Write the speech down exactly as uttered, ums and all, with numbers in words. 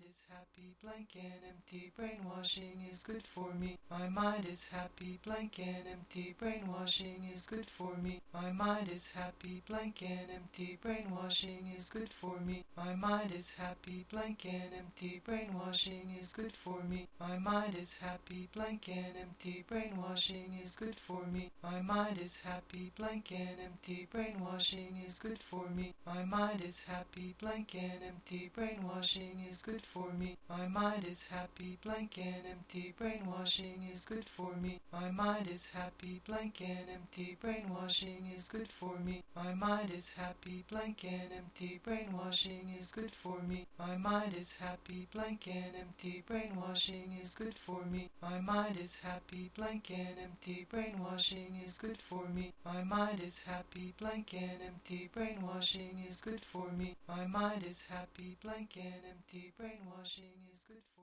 is happy, blank and empty. Brainwashing is good for me. My mind is happy, blank and empty. Brainwashing is good for me. My mind is happy, blank and empty. Brainwashing is good for me. My mind is happy, blank and empty. Brainwashing is good for me. My mind is happy, blank and empty. Brainwashing is good for me. My mind is happy, blank and empty. Brainwashing is good for me. My mind is happy, blank and empty. Brainwashing is good for me. My mind is happy, blank and empty. Brainwashing is good for me. My mind is happy, blank and empty. Brainwashing is good for me. My mind is happy, blank and empty. Brainwashing is good for me. My mind is happy, blank and empty. Brainwashing is good for me. My mind is happy, blank and empty. Brainwashing is good for me. My mind is happy, blank and empty. Brainwashing is good for me. My mind is happy, blank and empty. Brainwashing is good for me.